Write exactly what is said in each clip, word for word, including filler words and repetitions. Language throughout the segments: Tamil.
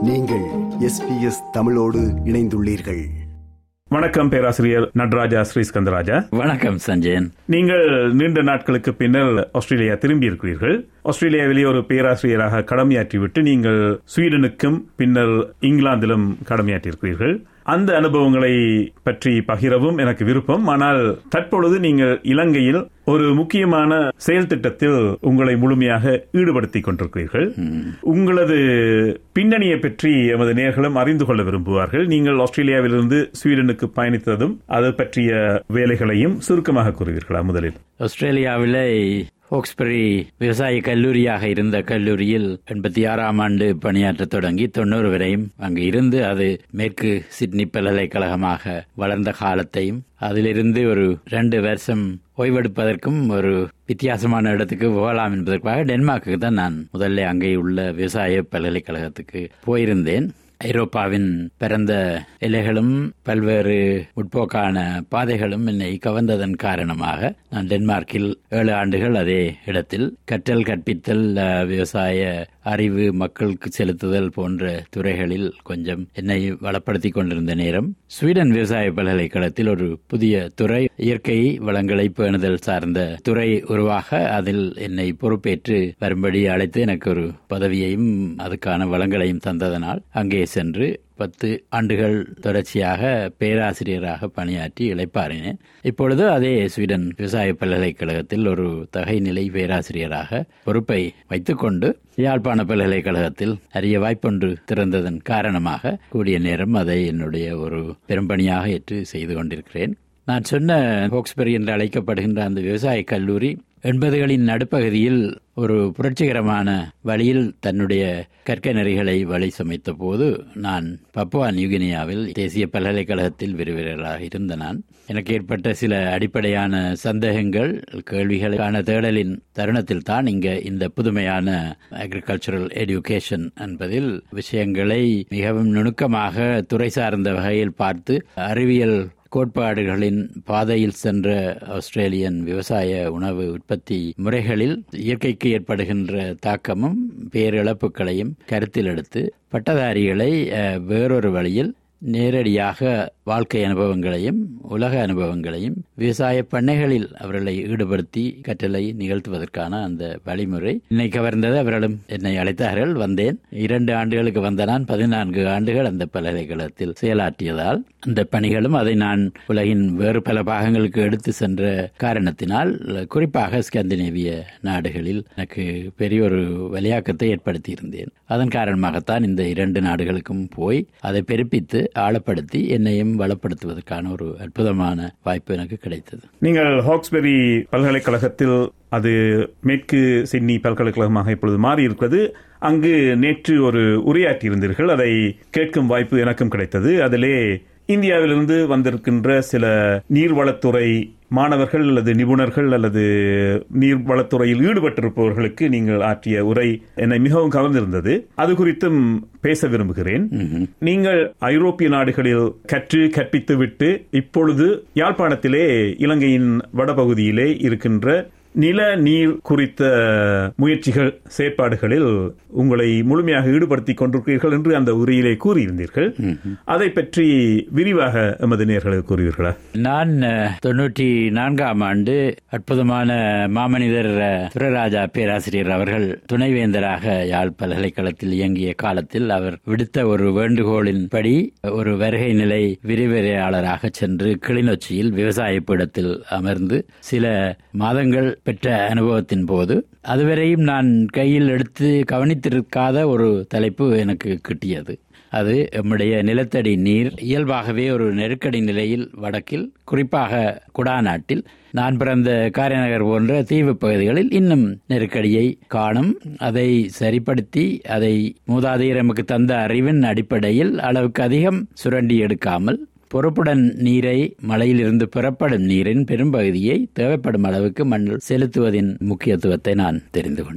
நீங்கள் எஸ் பி எஸ் தமிழோடு இணைந்துள்ளீர்கள். வணக்கம் பேராசிரியர் நடராஜா ஸ்ரீஸ்கந்தராஜா. வணக்கம் சஞ்சயன். நீங்கள் நீண்ட நாட்களுக்கு பின்னர் ஆஸ்திரேலியா திரும்பி இருக்கிறீர்கள். ஆஸ்திரேலியாவிலே ஒரு பேராசிரியராக கடமையாற்றிவிட்டு நீங்கள் ஸ்வீடனுக்கும் பின்னர் இங்கிலாந்திலும் கடமையாற்றியிருக்கிறீர்கள். அந்த அனுபவங்களை பற்றி பகிரவும் எனக்கு விருப்பம். ஆனால் தற்பொழுது நீங்கள் இலங்கையில் ஒரு முக்கியமான செயல் திட்டத்தில் உங்களை முழுமையாக ஈடுபடுத்திக் கொண்டிருக்கிறீர்கள். உங்களது பின்னணியை பற்றி எமது நேயர்களும் அறிந்து கொள்ள விரும்புவார்கள். நீங்கள் ஆஸ்திரேலியாவிலிருந்து ஸ்வீடனுக்கு பயணித்ததும் அது பற்றிய வேலைகளையும் சுருக்கமாக கூறுவீர்களா? முதலில் ஆஸ்திரேலியாவிலே ஹோக்ஸ்பரி விவசாய கல்லூரியாக இருந்த கல்லூரியில் எண்பத்தி ஆறாம் ஆண்டு பணியாற்ற தொடங்கி தொண்ணூறு வரையும் அங்கு இருந்து அது மேற்கு சிட்னி பல்கலைக்கழகமாக வளர்ந்த காலத்தையும், அதிலிருந்து ஒரு ரெண்டு வருஷம் ஓய்வெடுப்பதற்கும் ஒரு வித்தியாசமான இடத்துக்கு போகலாம் என்பதற்காக டென்மார்க்கு தான் நான் முதல்ல அங்கே உள்ள விவசாய பல்கலைக்கழகத்துக்கு போயிருந்தேன். ஐரோப்பாவின் பிறந்த எல்லைகளும் பல்வேறு முற்போக்கான பாதைகளும் என்னை கவர்ந்ததன் காரணமாக நான் டென்மார்க்கில் ஏழு ஆண்டுகள் அதே இடத்தில் கற்றல், கற்பித்தல், விவசாய அறிவு, மக்களுக்கு செலுத்துதல் போன்ற துறைகளில் கொஞ்சம் என்னை வளப்படுத்திக் கொண்டிருந்த நேரம் ஸ்வீடன் விவசாய பல்கலைக்கழகத்தில் ஒரு புதிய துறை, இயற்கை வளங்களை பேணுதல் சார்ந்த துறை உருவாக அதில் என்னை பொறுப்பேற்று வரும்படி அழைத்து எனக்கு ஒரு பதவியையும் அதுக்கான வளங்களையும் தந்ததனால் அங்கே சென்று பத்து ஆண்டுகள் தொடர்ச்சியாக பேராசிரியராக பணியாற்றி இளைப்பாறினேன். இப்பொழுது அதே ஸ்வீடன் விவசாய பல்கலைக்கழகத்தில் ஒரு தகைநிலை பேராசிரியராக பொறுப்பை வைத்துக்கொண்டு யாழ்ப்பாண பல்கலைக்கழகத்தில் அரிய வாய்ப்பொன்று திறந்ததன் காரணமாக கூடிய நேரம் அதை என்னுடைய ஒரு பெரும்பணியாக ஏற்று செய்து கொண்டிருக்கிறேன். நான் சொன்ன ஹோக்ஸ்பரி என்று அழைக்கப்படுகின்ற அந்த விவசாய கல்லூரி எண்பதுகளின் நடுப்பகுதியில் ஒரு புரட்சிகரமான வழியில் தன்னுடைய கற்கை நெறிகளை வழி சமைத்த போது நான் பப்புவா நியூகினியாவில் தேசிய பல்கலைக்கழகத்தில் விரிவுரையாளராக இருந்த நான் எனக்கு ஏற்பட்ட சில அடிப்படையான சந்தேகங்கள், கேள்விகளுக்கான தேடலின் தருணத்தில் தான் இங்க இந்த புதுமையான அக்ரிகல்ச்சரல் எடியூகேஷன் என்பதில் விஷயங்களை மிகவும் நுணுக்கமாக துறை சார்ந்த வகையில் பார்த்து அறிவியல் கோட்பாடுகளின் பாதையில் சென்ற ஆஸ்திரேலியன் விவசாய உணவு உற்பத்தி முறைகளில் இயற்கைக்கு ஏற்படுகின்ற தாக்கமும் பேரிழப்புகளையும் கருத்தில் எடுத்து பட்டதாரிகளை வேறொரு வழியில் நேரடியாக வாழ்க்கை அனுபவங்களையும் உலக அனுபவங்களையும் விவசாய பண்ணைகளில் அவர்களை ஈடுபடுத்தி கற்றலை நிகழ்த்துவதற்கான அந்த வழிமுறை என்னை கவர்ந்தது. அவர்களும் என்னை அழைத்தார்கள். வந்தேன். இரண்டு ஆண்டுகளுக்கு வந்த நான் பதினான்கு ஆண்டுகள் அந்த பல்கலைக்கழகத்தில் செயலாற்றியதால் அந்த பணிகளும் அதை நான் உலகின் வேறு பல பாகங்களுக்கு எடுத்து சென்ற காரணத்தினால் குறிப்பாக ஸ்காண்டினேவிய நாடுகளில் எனக்கு பெரிய ஒரு வலியாக்கத்தை ஏற்படுத்தி இருந்தேன். அதன் காரணமாகத்தான் இந்த இரண்டு நாடுகளுக்கும் போய் அதை பெருப்பித்து ஆழப்படுத்தி என்னையும் வளப்படுத்துவதற்கான ஒரு அற்புதமான வாய்ப்பு எனக்கு கிடைத்தது. நீங்கள் ஹாக்ஸ்பரி பல்கலைக்கழகத்தில், அது மேற்கு சிட்னி பல்கலைக்கழகமாக இப்பொழுது மாறி இருக்கிறது, அங்கு நேற்று ஒரு உரையாற்றி இருந்தீர்கள். அதை கேட்கும் வாய்ப்பு எனக்கும் கிடைத்தது. அதிலே இந்தியாவிலிருந்து வந்திருக்கின்ற சில நீர்வளத்துறை மாணவர்கள் அல்லது நிபுணர்கள் அல்லது நீர்வளத்துறையில் ஈடுபட்டிருப்பவர்களுக்கு நீங்கள் ஆற்றிய உரை என்னை மிகவும் கவர்ந்திருந்தது. அது குறித்தும் பேச விரும்புகிறேன். நீங்கள் ஐரோப்பிய நாடுகளில் கற்று கற்பித்துவிட்டு இப்பொழுது யாழ்ப்பாணத்திலே இலங்கையின் வடபகுதியிலே இருக்கின்ற நில நீர் குறித்த முயற்சிகள், செயற்பாடுகளில் உங்களை முழுமையாக ஈடுபடுத்திக் கொண்டிருக்கிறீர்கள் என்று அந்த உரையிலே கூறியிருந்தீர்கள். அதை பற்றி விரிவாக எமது நேயர்களுக்கு கூறுவீர்களா? நான் தொன்னூற்றி நான்காம் ஆண்டு அற்புதமான மாமனிதர் துரைராஜா பேராசிரியர் அவர்கள் துணைவேந்தராக யாழ் பல்கலைக்கழகத்தில் இயங்கிய காலத்தில் அவர் விடுத்த ஒரு வேண்டுகோளின்படி ஒரு வருகை நிலை விரிவுரையாளராக சென்று கிளிநொச்சியில் விவசாய பீடத்தில் அமர்ந்து சில மாதங்கள் பெற்ற அனுபவத்தின் போது அதுவரையும் நான் கையில் எடுத்து கவனித்திருக்காத ஒரு தலைப்பு எனக்கு கிட்டியது. அது நம்முடைய நிலத்தடி நீர் இயல்பாகவே ஒரு நெருக்கடி நிலையில் வடக்கில், குறிப்பாக குடாநாட்டில், நான் பிறந்த காரைநகர் போன்ற தீவு பகுதிகளில் இன்னும் நெருக்கடியை காணும். அதை சரிப்படுத்தி அதை மூதாதையர் நமக்கு தந்த அறிவின் அடிப்படையில் அளவுக்கு அதிகம் சுரண்டி எடுக்காமல் பொறுப்புடன் நீரை, மழையிலிருந்து பெறப்படும் நீரின் பெரும்பகுதியை தேவைப்படும் அளவுக்கு மண்ணில் செலுத்துவதின் முக்கியத்துவத்தை நான் தெரிந்து கொண்டேன்.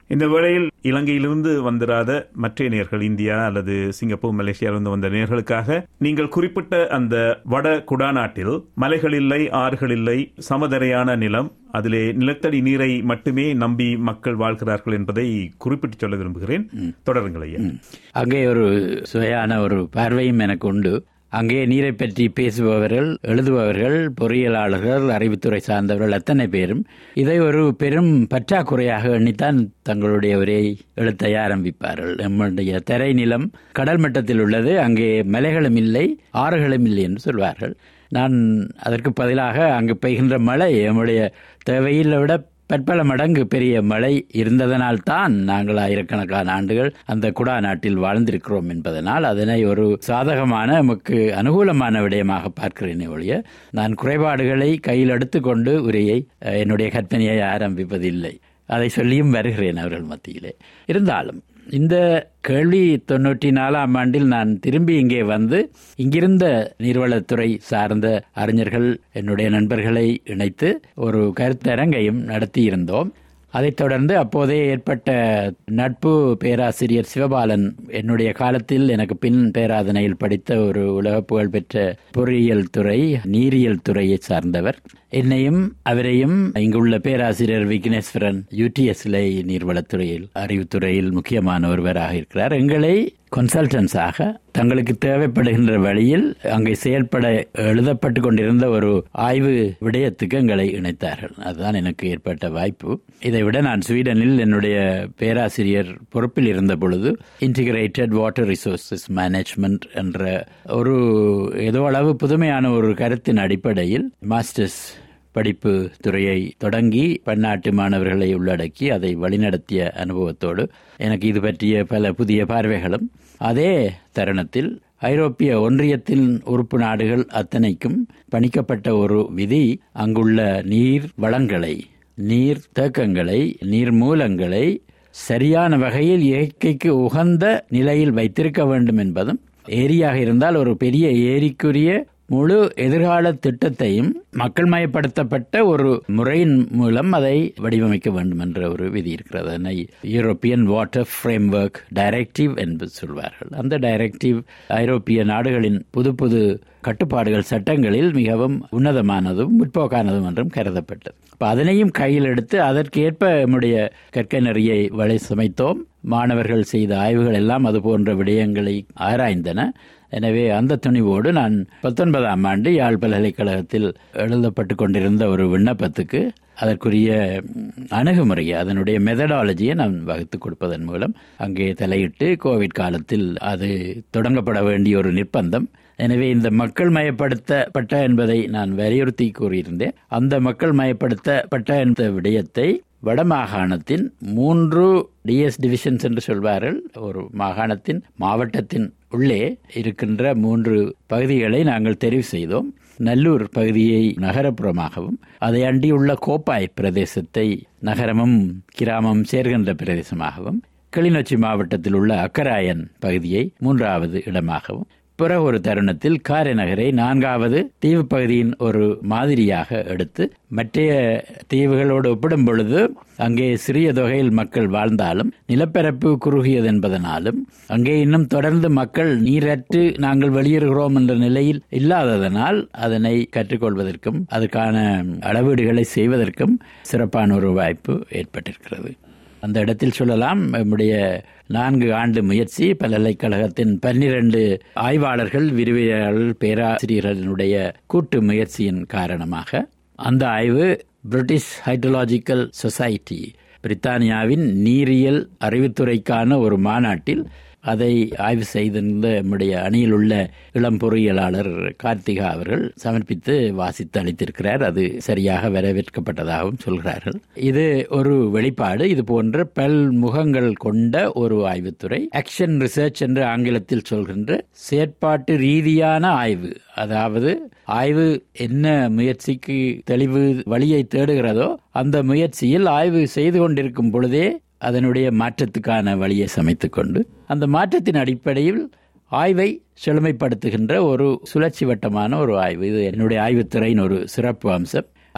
இந்த வேளையில் இலங்கையிலிருந்து வந்திராத மற்ற நேயர்கள், இந்தியா அல்லது சிங்கப்பூர், மலேசியாவிலிருந்து வந்த நேயர்களுக்காக நீங்கள் குறிப்பிட்ட அந்த வட குடாநாட்டில் மலைகள் இல்லை, ஆறுகள் இல்லை, சமதரையான நிலம், அதிலே நிலத்தடி நீரை மட்டுமே நம்பி மக்கள் வாழ்கிறார்கள் என்பதை குறிப்பிட்டு சொல்ல விரும்புகிறேன். தொடருங்கள் ஐயா. அங்கே ஒரு சுவையான ஒரு பார்வையும் எனக்கு உண்டு. அங்கே நீரை பற்றி பேசுபவர்கள், எழுதுபவர்கள், பொறியியலாளர்கள், அறிவுத்துறை சார்ந்தவர்கள் அத்தனை பேரும் இதை ஒரு பெரும் பற்றாக்குறையாக எண்ணித்தான் தங்களுடைய உரையை எழுத்த ஆரம்பிப்பார்கள். நம்முடைய தரை நிலம் கடல் மட்டத்தில் உள்ளது, அங்கே மலைகளும் இல்லை, ஆறுகளும் இல்லை என்று சொல்வார்கள். நான் அதற்கு பதிலாக அங்கு பெய்கின்ற மழை நம்முடைய தேவையில் விட பற்பல மடங்கு பெரிய மழை இருந்ததனால் தான் நாங்கள் ஆயிரக்கணக்கான ஆண்டுகள் அந்த குடா நாட்டில் வாழ்ந்திருக்கிறோம் என்பதனால் அதனை ஒரு சாதகமான, நமக்கு அனுகூலமான விடயமாக பார்க்கிறேனே ஒழிய நான் குறைபாடுகளை கையில் எடுத்துக்கொண்டு உரையை, என்னுடைய கற்பனையை ஆரம்பிப்பதில்லை. அதை சொல்லியும் வருகிறேன் அவர்கள் மத்தியிலே. இருந்தாலும் இந்த கேள்வி தொன்னூற்றி நாலாம் ஆண்டில் நான் திரும்பி இங்கே வந்து இங்கிருந்த நீர்வளத்துறை சார்ந்த அறிஞர்கள், என்னுடைய நண்பர்களை இணைத்து ஒரு கருத்தரங்கையும் நடத்தியிருந்தோம். அதைத் தொடர்ந்து அப்போதே ஏற்பட்ட நட்பு பேராசிரியர் சிவபாலன், என்னுடைய காலத்தில் எனக்கு பின் பேராதனையில் படித்த ஒரு உலக புகழ்பெற்ற பொறியியல் துறை, நீரியல் துறையை சார்ந்தவர், என்னையும் அவரையும் இங்குள்ள பேராசிரியர் விக்னேஸ்வரன் யூடிஎஸ்லை நீர்வளத்துறையில் அறிவுத்துறையில் முக்கியமான ஒருவராக இருக்கிறார். எங்களை கன்சல்டன்ஸாக தங்களுக்கு தேவைப்படுகின்ற வழியில் அங்கே செயல்பட எழுதப்பட்டு கொண்டிருந்த ஒரு ஆய்வு விடயத்துக்கு எங்களை இணைத்தார்கள். அதுதான் எனக்கு ஏற்பட்ட வாய்ப்பு. இதைவிட நான் ஸ்வீடனில் என்னுடைய பேராசிரியர் பொறுப்பில் இருந்த பொழுது இன்டிகிரேட்டட் வாட்டர் ரிசோர்சஸ் மேனேஜ்மெண்ட் என்ற ஒரு ஏதோ அளவு புதுமையான ஒரு கருத்தின் அடிப்படையில் மாஸ்டர்ஸ் படிப்பு துறையை தொடங்கி பன்னாட்டு மாணவர்களை உள்ளடக்கி அதை வழிநடத்திய அனுபவத்தோடு எனக்கு இது பற்றிய பல புதிய பார்வைகளும், அதே தருணத்தில் ஐரோப்பிய ஒன்றியத்தின் உறுப்பு நாடுகள் அத்தனைக்கும் பணிக்கப்பட்ட ஒரு விதி அங்குள்ள நீர் வளங்களை, நீர் தேக்கங்களை, நீர் மூலங்களை சரியான வகையில் இயற்கைக்கு உகந்த நிலையில் வைத்திருக்க வேண்டும் என்பதும், ஏரியாக இருந்தால் ஒரு பெரிய ஏரிக்குரிய முழு எதிர்கால திட்டத்தையும் மக்கள் மயப்படுத்தப்பட்ட ஒரு முறையின் மூலம் அதை வடிவமைக்க வேண்டும் என்ற ஒரு விதி இருக்கிறது. அதனை யூரோப்பியன் வாட்டர் ஃப்ரேம்வொர்க் டைரக்டிவ் என்று சொல்வார்கள். அந்த டைரக்டிவ் ஐரோப்பிய நாடுகளின் புது புது கட்டுப்பாடுகள், சட்டங்களில் மிகவும் உன்னதமானதும் முற்போக்கானதும் என்றும் கருதப்பட்டது. அப்போ அதனையும் கையில் எடுத்து அதற்கேற்ப நம்முடைய கற்கை நெறியை வழி சமைத்தோம். மாணவர்கள் செய்த ஆய்வுகள் எல்லாம் அது போன்ற விடயங்களை ஆராய்ந்தன. எனவே அந்த துணிவோடு நான் பத்தொன்பதாம் ஆண்டு யாழ் பல்கலைக்கழகத்தில் எழுதப்பட்டு கொண்டிருந்த ஒரு விண்ணப்பத்துக்கு அதற்குரிய அணுகுமுறையை, அதனுடைய மெத்தடாலஜியை நான் வகுத்து கொடுப்பதன் மூலம் அங்கே தலையிட்டு, கோவிட் காலத்தில் அது தொடங்கப்பட வேண்டிய ஒரு நிர்பந்தம். எனவே இந்த மக்கள் மயப்படுத்தப்பட்ட என்பதை நான் வலியுறுத்தி கூறியிருந்தேன். அந்த மக்கள் மயப்படுத்தப்பட்ட என்ற விடயத்தை வடமாகாணத்தின் மூன்று டிஎஸ் டிவிஷன்ஸ் என்று சொல்வார்கள். ஒரு மாகாணத்தின் மாவட்டத்தின் உள்ளே இருக்கின்ற மூன்று பகுதிகளை நாங்கள் தெரிவு செய்தோம். நல்லூர் பகுதியை நகரப்புறமாகவும், அதை அண்டியுள்ள கோப்பாய் பிரதேசத்தை நகரமும் கிராமம் சேர்கின்ற பிரதேசமாகவும், கிளிநொச்சி மாவட்டத்தில் உள்ள அக்கராயன் பகுதியை மூன்றாவது இடமாகவும், பிறகு ஒரு தருணத்தில் காரைநகரை நான்காவது தீவு பகுதியின் ஒரு மாதிரியாக எடுத்து, மற்ற தீவுகளோடு ஒப்பிடும் பொழுது அங்கே சிறிய தொகையில் மக்கள் வாழ்ந்தாலும் நிலப்பரப்பு குறுகியது என்பதனாலும், அங்கே இன்னும் தொடர்ந்து மக்கள் நீரற்று நாங்கள் வெளியேறுகிறோம் என்ற நிலையில் இல்லாததனால் அதனை கற்றுக்கொள்வதற்கும் அதற்கான அளவீடுகளை செய்வதற்கும் சிறப்பான ஒரு வாய்ப்பு ஏற்பட்டிருக்கிறது. அந்த இடத்தில் சொல்லலாம், நம்முடைய நான்கு ஆண்டு முயற்சி, பல்கலைக்கழகத்தின் பன்னிரண்டு ஆய்வாளர்கள், விரிவியலாளர்கள், பேராசிரியர்களுடைய கூட்டு முயற்சியின் காரணமாக அந்த ஆய்வு பிரிட்டிஷ் ஹைட்ரோலாஜிக்கல் சொசைட்டி, பிரித்தானியாவின் நீரியல் அறிவுத்துறைக்கான ஒரு மாநாட்டில் அதை ஆய்வு செய்திருந்த நம்முடைய அணியில் உள்ள இளம் பொறியியலாளர் கார்த்திகா அவர்கள் சமர்ப்பித்து வாசித்து அளித்திருக்கிறார். அது சரியாக வரவேற்கப்பட்டதாகவும் சொல்கிறார்கள். இது ஒரு வெளிப்பாடு. இது போன்ற பல்முகங்கள் கொண்ட ஒரு ஆய்வுத்துறை, ஆக்ஷன் ரிசர்ச் என்று ஆங்கிலத்தில் சொல்கின்ற செயற்பாட்டு ரீதியான ஆய்வு. அதாவது ஆய்வு என்ன முயற்சிக்கு தெளிவு வழியை தேடுகிறதோ அந்த முயற்சியில் ஆய்வு செய்து கொண்டிருக்கும் பொழுதே அதனுடைய மாற்றத்துக்கான வழியை சமைத்துக் கொண்டு அந்த மாற்றத்தின் அடிப்படையில் ஆய்வை செழுமைப்படுத்துகின்ற ஒரு சுழற்சி வட்டமான ஒரு ஆய்வு. இது என்னுடைய ஆய்வுத்துறையின் ஒரு சிறப்பு அம்சம்.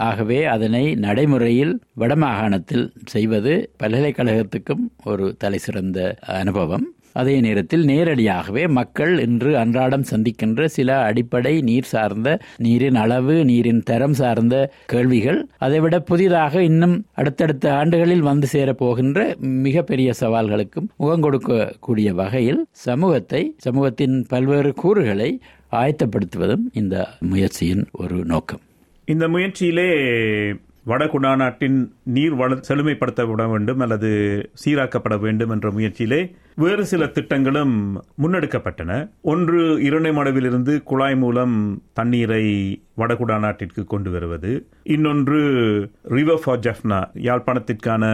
ஆகவே அதனை நடைமுறையில் வடமாகாணத்தில் செய்வது பல்கலைக்கழகத்துக்கும் ஒரு தலைசிறந்த அனுபவம். அதே நேரத்தில் நேரடியாகவே மக்கள் இன்று அன்றாடம் சந்திக்கின்ற சில அடிப்படை நீர் சார்ந்த, நீரின் அளவு, நீரின் தரம் சார்ந்த கேள்விகள், அதைவிட புதிதாக இன்னும் அடுத்தடுத்த ஆண்டுகளில் வந்து சேரப்போகின்ற மிகப்பெரிய சவால்களுக்கும் முகம் கொடுக்கக்கூடிய வகையில் சமூகத்தை, சமூகத்தின் பல்வேறு கூறுகளை ஆயத்தப்படுத்துவதும் இந்த முயற்சியின் ஒரு நோக்கம். இந்த முயற்சியிலே வடகுடாநாட்டின் நீர் வள செழுமைப்படுத்தப்பட வேண்டும் அல்லது சீராக்கப்பட வேண்டும் என்ற முயற்சியிலே வேறு சில திட்டங்களும் முன்னெடுக்கப்பட்டன. ஒன்று, இரணைமடுவிலிருந்து குழாய் மூலம் தண்ணீரை வடகுடாநாட்டிற்கு கொண்டு வருவது. இன்னொன்று ரிவர் ஃபார் ஜஃப்னா, யாழ்ப்பாணத்திற்கான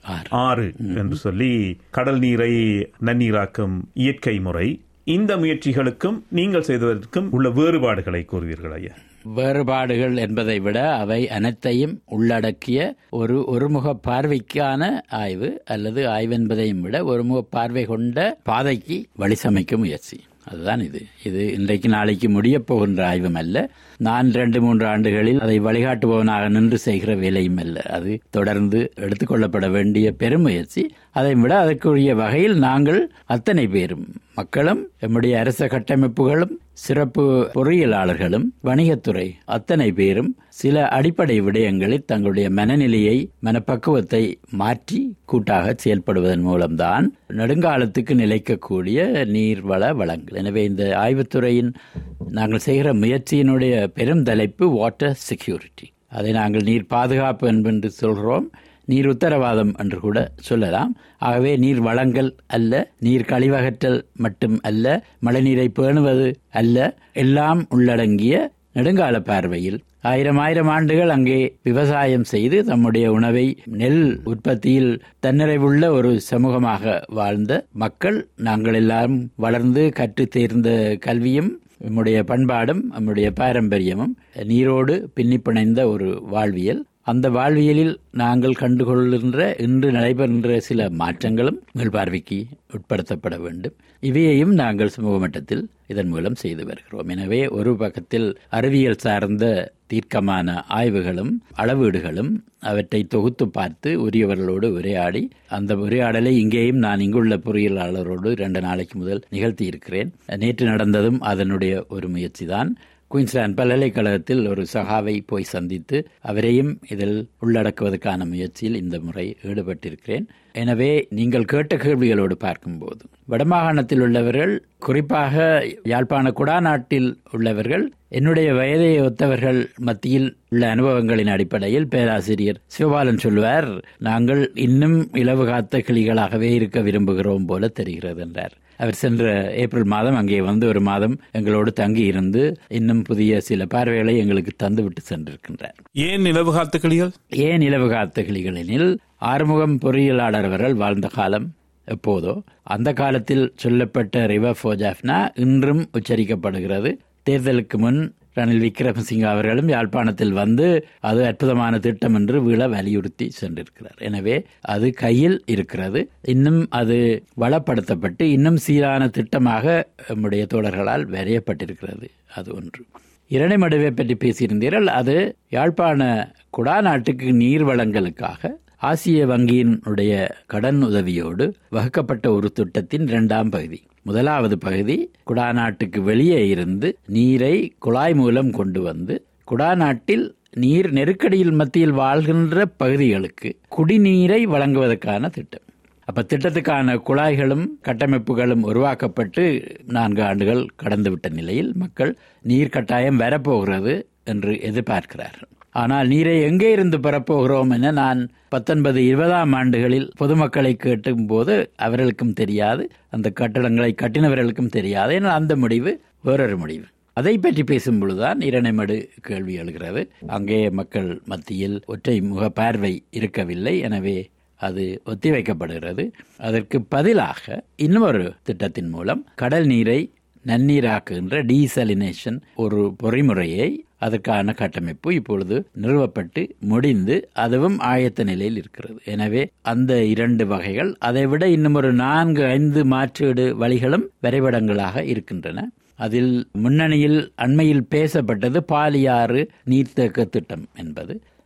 ஆறு என்று சொல்லி கடல் நீரை நன்னீராக்கும் இயற்கை முறை. இந்த முயற்சிகளுக்கும் நீங்கள் செய்ததற்கும் உள்ள வேறுபாடுகளை கூறுவீர்கள் ஐயா? வேறுபாடுகள் என்பதை விட அவை அனைத்தையும் உள்ளடக்கிய ஒரு ஒருமுக பார்வைக்கான ஆய்வு, அல்லது ஆய்வு என்பதையும் விட ஒருமுக பார்வை கொண்ட பாதைக்கு வழிசமைக்கும் முயற்சி. அதுதான் இது. இது இன்றைக்கு நாளைக்கு முடிய போகின்ற ஆய்வும் அல்ல. நான் இரண்டு மூன்று ஆண்டுகளில் அதை வழிகாட்டுபவனாக நின்று செய்கிற வேலையும் அல்ல. அது தொடர்ந்து எடுத்துக்கொள்ளப்பட வேண்டிய பெருமுயற்சி. அதை விட அதற்குரிய வகையில் நாங்கள் அத்தனை பேரும், மக்களும், நம்முடைய அரச கட்டமைப்புகளும், சிறப்பு பொறியியலாளர்களும், வணிகத்துறை அத்தனை பேரும் சில அடிப்படை விடயங்களில் தங்களுடைய மனநிலையை, மனப்பக்குவத்தை மாற்றி கூட்டாக செயல்படுவதன் மூலம்தான் நெடுங்காலத்துக்கு நிலைக்கக்கூடிய நீர்வள வளங்கள். எனவே இந்த ஆய்வுத்துறையின் நாங்கள் செய்கிற முயற்சியினுடைய பெரும் தலைப்பு வாட்டர் செக்யூரிட்டி. அதை நாங்கள் நீர் பாதுகாப்பு என்று சொல்கிறோம், நீர் உத்தரவாதம் என்று கூட சொல்லலாம். ஆகவே நீர் வளங்கள் அல்ல, நீர் கழிவகற்றல் மட்டும் அல்ல, மழைநீரை பேணுவது அல்ல, எல்லாம் உள்ளடங்கிய நெடுங்கால பார்வையில் ஆயிரம் ஆயிரம் ஆண்டுகள் அங்கே விவசாயம் செய்து தம்முடைய உணவை, நெல் உற்பத்தியில் தன்னிறைவுள்ள ஒரு சமூகமாக வாழ்ந்த மக்கள் நாங்கள் எல்லாம் வளர்ந்து கற்று தேர்ந்த கல்வியும் நம்முடைய பண்பாடும் நம்முடைய பாரம்பரியமும் நீரோடு பின்னி பிணைந்த ஒரு வாழ்வியல். அந்த வாழ்வியலில் நாங்கள் கண்டுகொள்கின்ற இன்று நடைபெறுகின்ற சில மாற்றங்களும் உங்கள் பார்வைக்கு உட்படுத்தப்பட வேண்டும். இவையையும் நாங்கள் சமூக மட்டத்தில் இதன் மூலம் செய்து வருகிறோம். எனவே ஒரு பக்கத்தில் அறிவியல் சார்ந்த தீர்க்கமான ஆய்வுகளும் அளவீடுகளும், அவற்றை தொகுத்து பார்த்து உரியவர்களோடு உரையாடி, அந்த உரையாடலை இங்கேயும் நான் இங்குள்ள பொறியியலாளரோடு இரண்டு நாளைக்கு முதல் நிகழ்த்தி இருக்கிறேன். நேற்று நடந்ததும் அதனுடைய ஒரு முயற்சி தான். குயின்ஸ்லாந்து பல்கலைக்கழகத்தில் ஒரு சகாவை போய் சந்தித்து அவரையும் இதில் உள்ளடக்குவதற்கான முயற்சியில் இந்த முறை ஈடுபட்டிருக்கிறேன். எனவே நீங்கள் கேட்ட கேள்விகளோடு பார்க்கும்போது வடமாகாணத்தில் உள்ளவர்கள், குறிப்பாக யாழ்ப்பாண குடாநாட்டில் உள்ளவர்கள், என்னுடைய வயதை ஒத்தவர்கள் மத்தியில் உள்ள அனுபவங்களின் அடிப்படையில் பேராசிரியர் சிவபாலன் சொல்வார், நாங்கள் இன்னும் இலவு காத்த கிளிகளாகவே இருக்க விரும்புகிறோம் போல தெரிகிறது என்றார். அவர் சென்ற ஏப்ரல் மாதம் அங்கே வந்து ஒரு மாதம் எங்களோடு தங்கி இருந்து இன்னும் புதிய சில பார்வைகளை எங்களுக்கு தந்துவிட்டு சென்றிருக்கின்றார். ஏன் நிலவு காத்த கிளிகள்? ஏன் நிலவு காத்த கிளிகள் எனில், ஆறுமுகம் பொறியியலாளர் அவர்கள் வாழ்ந்த காலம் எப்போதோ அந்த காலத்தில் சொல்லப்பட்ட ரிவர் ஃபார் ஜஃப்னா இன்றும் உச்சரிக்கப்படுகிறது. தேர்தலுக்கு முன் ரணில் விக்ரமசிங்க அவர்களும் யாழ்ப்பாணத்தில் வந்து அது அற்புதமான திட்டம் என்று வீழ வலியுறுத்தி சென்றிருக்கிறார். எனவே அது கையில் இருக்கிறது. இன்னும் அது வளப்படுத்தப்பட்டு இன்னும் சீரான திட்டமாக நம்முடைய தோழர்களால் வரையப்பட்டிருக்கிறது. அது ஒன்று. இரணைமடுவை பற்றி பேசியிருந்தீர்கள். அது யாழ்ப்பாண குடாநாட்டுக்கு நீர் வளங்களுக்காக ஆசிய வங்கியினுடைய கடன் உதவியோடு வகுக்கப்பட்ட ஒரு திட்டத்தின் இரண்டாம் பகுதி. முதலாவது பகுதி குடாநாட்டுக்கு வெளியே இருந்து நீரை குழாய் மூலம் கொண்டு வந்து குடாநாட்டில் நீர் நெருக்கடியில் மத்தியில் வாழ்கின்ற பகுதிகளுக்கு குடிநீரை வழங்குவதற்கான திட்டம். அப்ப திட்டத்துக்கான குழாய்களும் கட்டமைப்புகளும் உருவாக்கப்பட்டு நான்கு ஆண்டுகள் கடந்துவிட்ட நிலையில் மக்கள் நீர் கட்டாயம் வரப்போகிறது என்று எதிர்பார்க்கிறார்கள். ஆனால் நீரை எங்கே இருந்து பெறப்போகிறோம் என நான் பத்தொன்பது இருபதாம் ஆண்டுகளில் பொதுமக்களை கேட்டும் போது அவர்களுக்கும் தெரியாது, அந்த கட்டடங்களை கட்டினவர்களுக்கும் தெரியாது. ஏன்னா அந்த முடிவு வேறொரு முடிவு. அதை பற்றி பேசும் பொழுதுதான் இரணைமடு கேள்வி எழுகிறது. அங்கே மக்கள் மத்தியில் ஒற்றை முக பார்வை இருக்கவில்லை. எனவே அது ஒத்திவைக்கப்படுகிறது. அதற்கு பதிலாக இன்னொரு திட்டத்தின் மூலம் கடல் நீரை நன்னீராக்குகின்ற டீசலினேஷன் ஒரு பொறிமுறையை, அதற்கான கட்டமைப்பு இப்பொழுது நிறுவப்பட்டு முடிந்து அதுவும் ஆயத்த நிலையில் இருக்கிறது. எனவே அந்த இரண்டு வகைகள், அதை விட இன்னும் ஒரு நான்கு ஐந்து மாற்றீடு வழிகளும் வரைபடங்களாக இருக்கின்றன. அதில் முன்னணியில் அண்மையில் பேசப்பட்டது பாலியாறு நீர்த்தேக்க திட்டம் என்பது.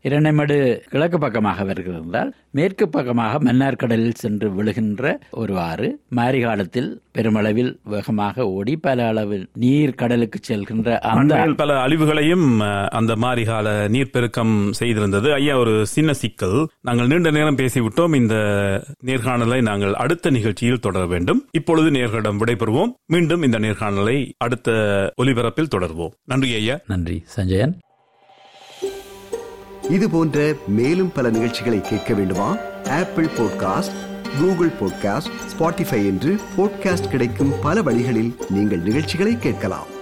இரணைமடு கிழக்கு பக்கமாக வருகிறது என்றால் மேற்கு பக்கமாக மன்னார் கடலில் சென்று விழுகின்ற ஒரு ஆறு மாரி காலத்தில் பெருமளவில் வேகமாக ஓடி பல அளவில் நீர் கடலுக்கு செல்கின்ற அந்த பல அழிவுகளையும் அந்த மாரிகால நீர்ப்பெருக்கம் செய்திருந்தது. ஐயா, ஒரு சின்ன சிக்கல், நாங்கள் நீண்ட நேரம் பேசிவிட்டோம். இந்த நேர்காணலை நாங்கள் அடுத்த நிகழ்ச்சியில் தொடர வேண்டும். இப்பொழுது நேர்களிடம் விடைபெறுவோம். மீண்டும் இந்த நேர்காணலை அடுத்த ஒலிபரப்பில் தொடர்வோம். நன்றி ஐயா. நன்றி சஞ்சயன். இது போன்ற மேலும் பல நிகழ்ச்சிகளை கேட்க வேண்டுமா? Apple podcast, Google podcast, Spotify என்று பாட்காஸ்ட் கிடைக்கும் பல வழிகளில் நீங்கள் நிகழ்ச்சிகளை கேட்கலாம்.